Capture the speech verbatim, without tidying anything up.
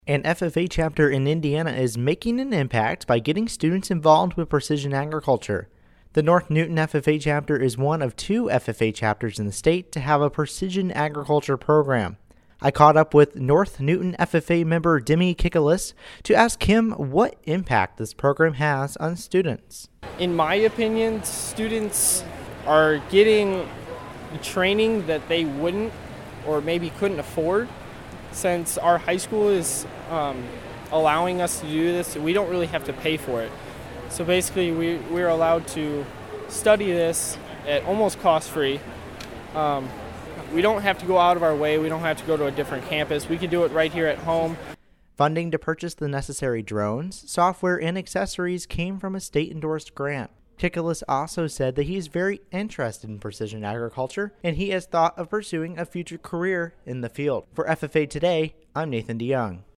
An F F A chapter in Indiana is making an impact by getting students involved with precision agriculture. The North Newton F F A chapter is one of two F F A chapters in the state to have a precision agriculture program. I caught up with North Newton F F A member Demi Kikalis to ask him what impact this program has on students. In my opinion, students are getting training that they wouldn't or maybe couldn't afford. Since our high school is um, allowing us to do this, we don't really have to pay for it. So basically, we, we're allowed to study this at almost cost-free. Um, we don't have to go out of our way. We don't have to go to a different campus. We can do it right here at home. Funding to purchase the necessary drones, software, and accessories came from a state-endorsed grant. Kikalis also said that he is very interested in precision agriculture, and he has thought of pursuing a future career in the field. For F F A Today, I'm Nathan DeYoung.